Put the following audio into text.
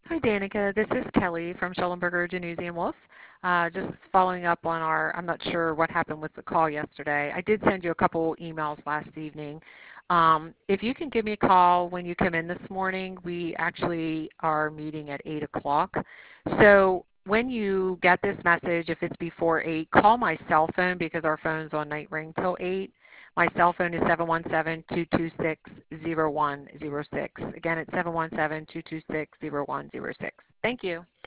Hi, Danica. This is Kelly from Schellenberger, Januzzi and Wolf. Just following up on I'm not sure what happened with the call yesterday. I did send you a couple emails last evening. If you can give me a call when you come in this morning, we actually are meeting at 8 o'clock. So when you get this message, if it's before 8, call my cell phone because our phone's on night ring till 8. My cell phone is 717-226-0106. Again, it's 717-226-0106. Thank you.